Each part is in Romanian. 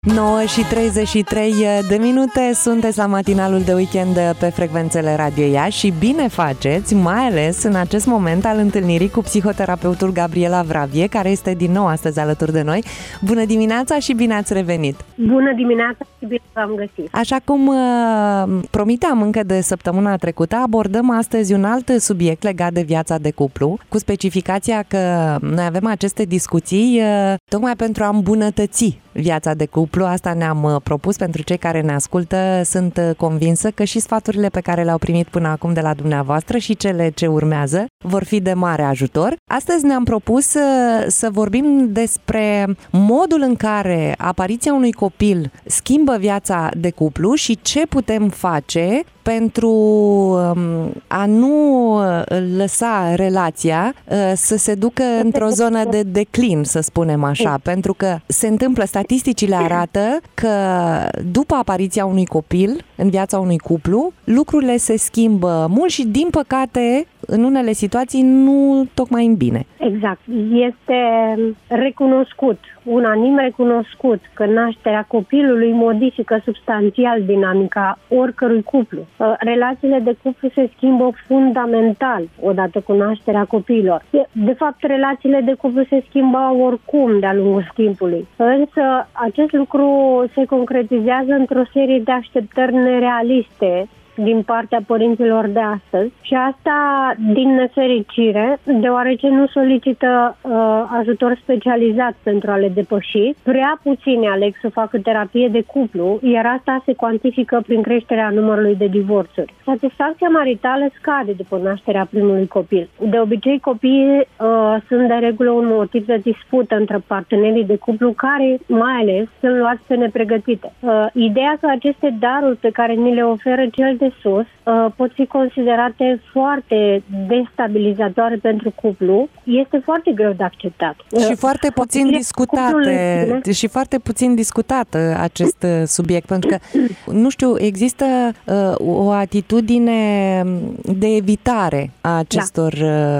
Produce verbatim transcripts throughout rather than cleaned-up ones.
nouă și treizeci și trei de minute, sunteți la matinalul de weekend pe frecvențele Radio Iași și bine faceți, mai ales în acest moment al întâlnirii cu psihoterapeutul Gabriela Vravie, care este din nou astăzi alături de noi. Bună dimineața și bine ați revenit! Bună dimineața și bine v-am găsit! Așa cum uh, promiteam încă de săptămâna trecută, abordăm astăzi un alt subiect legat de viața de cuplu, cu specificația că noi avem aceste discuții uh, tocmai pentru a îmbunătăți viața de cuplu. Asta ne-am propus pentru cei care ne ascultă. Sunt convinsă că și sfaturile pe care le-au primit până acum de la dumneavoastră și cele ce urmează vor fi de mare ajutor. Astăzi ne-am propus să, să vorbim despre modul în care apariția unui copil schimbă viața de cuplu și ce putem face pentru a nu lăsa relația să se ducă într-o zonă de declin, să spunem așa, pentru că se întâmplă, statisticile arată că după apariția unui copil în viața unui cuplu, lucrurile se schimbă mult și, din păcate, în unele situații nu tocmai în bine. Exact. Este recunoscut, unanim recunoscut, că nașterea copilului modifică substanțial dinamica oricărui cuplu. Relațiile de cuplu se schimbă fundamental odată cu nașterea copiilor. De fapt, relațiile de cuplu se schimbă oricum de-a lungul timpului. Însă, acest lucru se concretizează într-o serie de așteptări nerealiste din partea părinților de astăzi și asta din nefericire, deoarece nu solicită uh, ajutor specializat pentru a le depăși. Prea puțini aleg să facă terapie de cuplu, iar asta se cuantifică prin creșterea numărului de divorțuri. Satisfacția maritală scade după nașterea primului copil. De obicei, copiii uh, sunt de regulă un motiv de dispută între partenerii de cuplu care, mai ales, sunt luați pe nepregătite. Uh, ideea că aceste daruri pe care ni le oferă cel de sus uh, pot fi considerate foarte destabilizatoare pentru cuplu, este foarte greu de acceptat. Și foarte puțin discutate și foarte puțin discutat acest subiect, pentru că, nu știu, există uh, o atitudine de evitare a acestor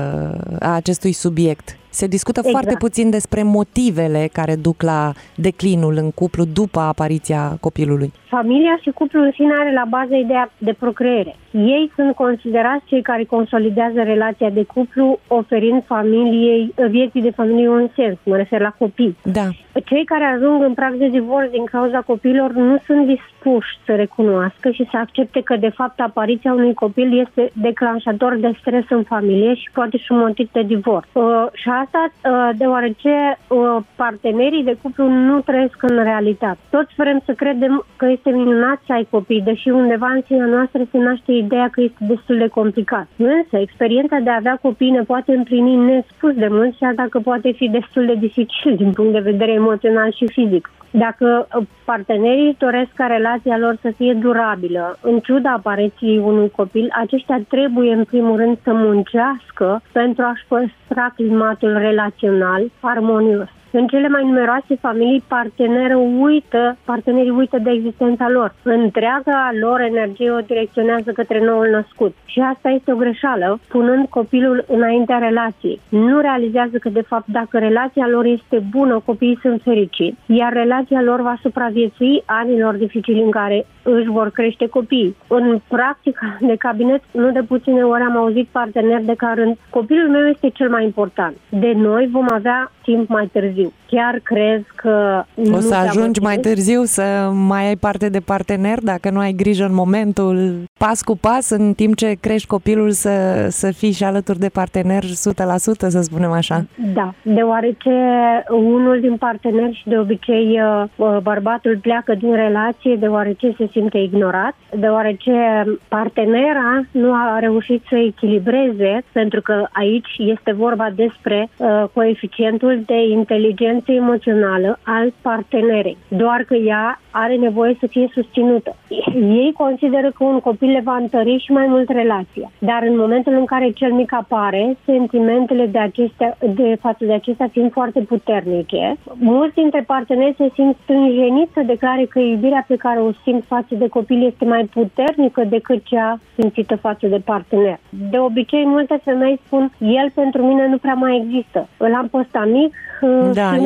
da. a acestui subiect. Se discută exact. foarte puțin despre motivele care duc la declinul în cuplu după apariția copilului. Familia și cuplul în sine are la bază ideea de procreere. Ei sunt considerați cei care consolidează relația de cuplu, oferind familiei, vieții de familie un sens, mă refer la copii. Da. Cei care ajung în prag de divorț din cauza copiilor nu sunt dispuși să recunoască și să accepte că, de fapt, apariția unui copil este declanșator de stres în familie și poate și un motiv de divorț. Uh, și asta uh, deoarece uh, partenerii de cuplu nu trăiesc în realitate. Toți vrem să credem că este minunat să ai copii, deși undeva în sinea noastră se naște ideea că este destul de complicat. Însă, experiența de a avea copii ne poate împlini nespus de mult, chiar dacă poate fi destul de dificil din punct de vedere emoțional și fizic. Dacă partenerii doresc ca relația lor să fie durabilă, în ciuda apariției unui copil, aceștia trebuie în primul rând să muncească pentru a-și păstra climatul relațional armonios. În cele mai numeroase familii, partenerii uită, partenerii uită de existența lor. Întreaga lor energie o direcționează către noul născut. Și asta este o greșeală, punând copilul înaintea relației. Nu realizează că, de fapt, dacă relația lor este bună, copiii sunt fericiți, iar relația lor va supraviețui anilor dificili în care își vor crește copiii. În practica de cabinet, nu de puține ori am auzit parteneri de care copilul meu este cel mai important. De noi vom avea timp mai târziu. Chiar crezi că... O să ajungi mai târziu să mai ai parte de partener dacă nu ai grijă în momentul, pas cu pas, în timp ce crești copilul, să, să fii și alături de partener o sută la sută, să spunem așa? Da, deoarece unul din parteneri și de obicei bărbatul pleacă din relație deoarece se simte ignorat, deoarece partenera nu a reușit să echilibreze, pentru că aici este vorba despre uh, coeficientul de inteligență emoțională al partenerei. Doar că ea are nevoie să fie susținută. Ei consideră că un copil le va întări și mai mult relația. Dar în momentul în care cel mic apare, sentimentele de, acestea, de față de acestea fiind foarte puternice, mulți dintre parteneri se simt stânjeniți să declare că iubirea pe care o simt față de copil este mai puternică decât cea simțită față de partener. De obicei, multe femei spun, el pentru mine nu prea mai există. Îl am pe ăsta mic, Da,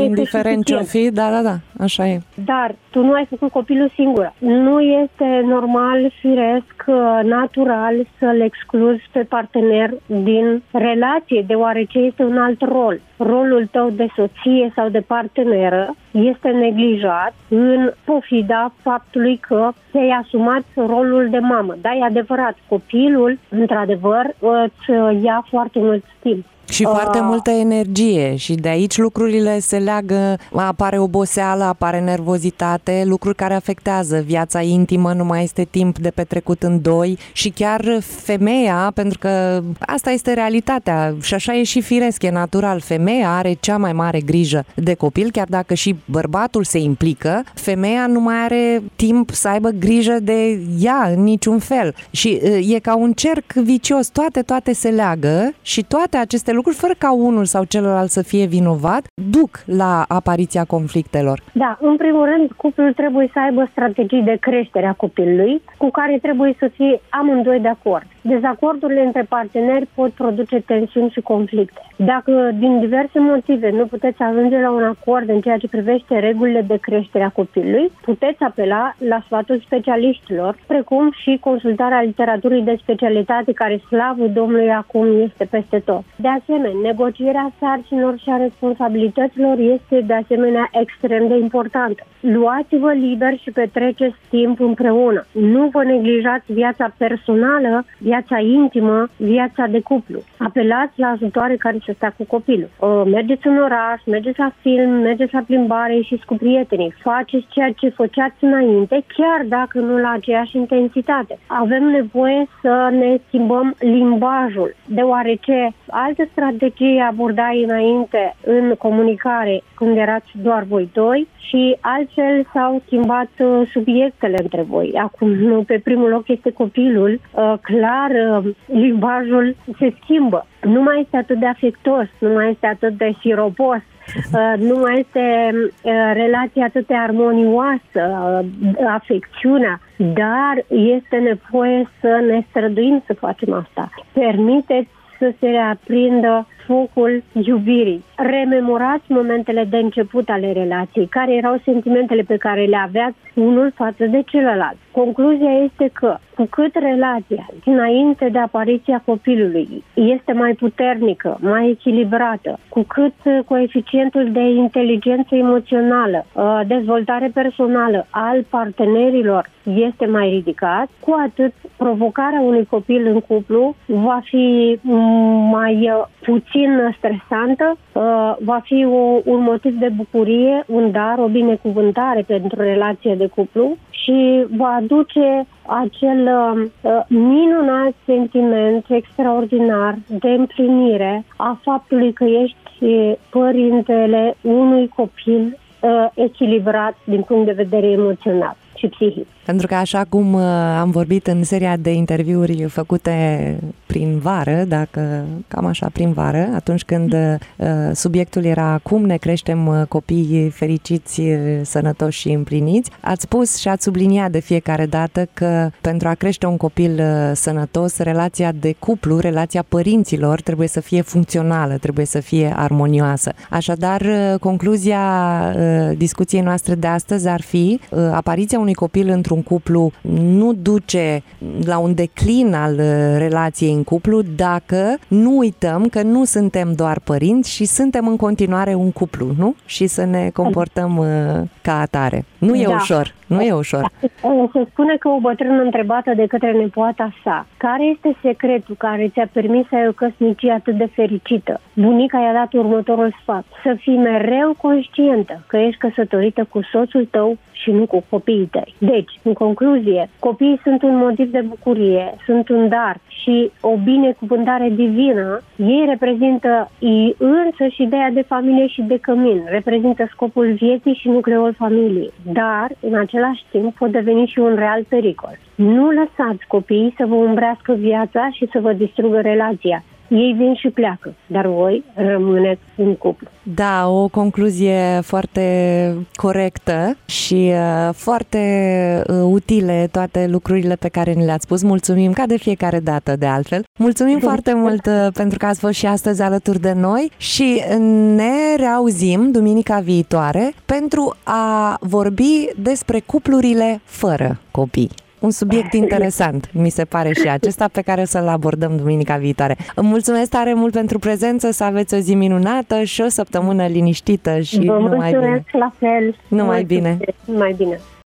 indiferent ce-o fi, da, da, da, așa e. Dar tu nu ai făcut copilul singur. Nu este normal, firesc, natural să-l excluzi pe partener din relație, deoarece este un alt rol. Rolul tău de soție sau de parteneră este neglijat în pofida faptului că ți-ai asumat rolul de mamă. Da, e adevărat, copilul, într-adevăr, îți ia foarte mult timp. Și foarte uh. multă energie și de aici lucrurile se leagă, apare oboseală, apare nervozitate, lucruri care afectează viața intimă, nu mai este timp de petrecut în doi și chiar femeia, pentru că asta este realitatea și așa e și firesc, e natural, femeia are cea mai mare grijă de copil, chiar dacă și bărbatul se implică, femeia nu mai are timp să aibă grijă de ea în niciun fel și e ca un cerc vicios, toate, toate se leagă și toate aceste lucruri, fără ca unul sau celălalt să fie vinovat, duc la apariția conflictelor. Da, în primul rând, cuplul trebuie să aibă strategii de creștere a copilului, cu care trebuie să fie amândoi de acord. Dezacordurile între parteneri pot produce tensiuni și conflicte. Dacă din diverse motive nu puteți ajunge la un acord în ceea ce privește regulile de creștere a copilului, puteți apela la sfatul specialiștilor, precum și consultarea literaturii de specialitate care, slavă Domnului, acum este peste tot. De asemenea, negocierea sarcinilor și a responsabilităților este de asemenea extrem de importantă. Luați-vă liber și petreceți timp împreună. Nu vă neglijați viața personală, viața intimă, viața de cuplu. Apelați la ajutoare care să stea cu copilul. Mergeți în oraș, mergeți la film, mergeți la plimbare, ieșiți cu prietenii. Faceți ceea ce făceați înainte, chiar dacă nu la aceeași intensitate. Avem nevoie să ne schimbăm limbajul, deoarece altă strategie abordai înainte în comunicare când erați doar voi doi și altfel s-au schimbat subiectele între voi. Acum, pe primul loc este copilul. Clar, limbajul se schimbă. Nu mai este atât de afectos, nu mai este atât de siropos, nu mai este relația atât de armonioasă, afecțiunea, dar este nevoie să ne străduim să facem asta. Permiteți să se reaprindă focul iubirii. Rememorați momentele de început ale relației, care erau sentimentele pe care le aveați unul față de celălalt. Concluzia este că, cu cât relația dinainte de apariția copilului este mai puternică, mai echilibrată, cu cât coeficientul de inteligență emoțională, dezvoltare personală al partenerilor este mai ridicat, cu atât provocarea unui copil în cuplu va fi mai puțin stresantă, va fi o, un motiv de bucurie, un dar, o binecuvântare pentru relația de cuplu și va aduce acel uh, minunat sentiment extraordinar de împlinire a faptului că ești părintele unui copil uh, echilibrat din punct de vedere emoțional și psihic. Pentru că așa cum am vorbit în seria de interviuri făcute prin vară, dacă cam așa prin vară, atunci când uh, subiectul era cum ne creștem copii fericiți, sănătoși și împliniți, ați spus și ați subliniat de fiecare dată că pentru a crește un copil uh, sănătos, relația de cuplu, relația părinților trebuie să fie funcțională, trebuie să fie armonioasă. Așadar, uh, concluzia uh, discuției noastre de astăzi ar fi uh, apariția unui copil într-un un cuplu nu duce la un declin al relației în cuplu dacă nu uităm că nu suntem doar părinți și suntem în continuare un cuplu, nu? Și să ne comportăm ca atare. Nu e da. ușor, nu e ușor. Se spune că o bătrână întrebată de către nepoata sa, care este secretul care ți-a permis să ai o căsnicie atât de fericită? Bunica i-a dat următorul sfat: să fii mereu conștientă că ești căsătorită cu soțul tău și nu cu copiii tăi. Deci, în concluzie, copiii sunt un motiv de bucurie, sunt un dar și o binecuvântare divină. Ei reprezintă însă și ideea de familie și de cămin, reprezintă scopul vieții și nucleul familiei, dar, în același timp, pot deveni și un real pericol. Nu lăsați copiii să vă umbrească viața și să vă distrugă relația. Ei vin și pleacă, dar voi rămâneți în cuplu. Da, o concluzie foarte corectă și uh, foarte uh, utile toate lucrurile pe care ni le-ați spus. Mulțumim ca de fiecare dată, de altfel. Mulțumim foarte mult uh, pentru că ați fost și astăzi alături de noi și ne reauzim duminica viitoare pentru a vorbi despre cuplurile fără copii. Un subiect interesant, mi se pare și acesta, pe care o să-l abordăm duminica viitoare. Îmi mulțumesc tare mult pentru prezență, să aveți o zi minunată și o săptămână liniștită și Vă numai bine. mulțumesc la fel. Numai bine. Numai bine.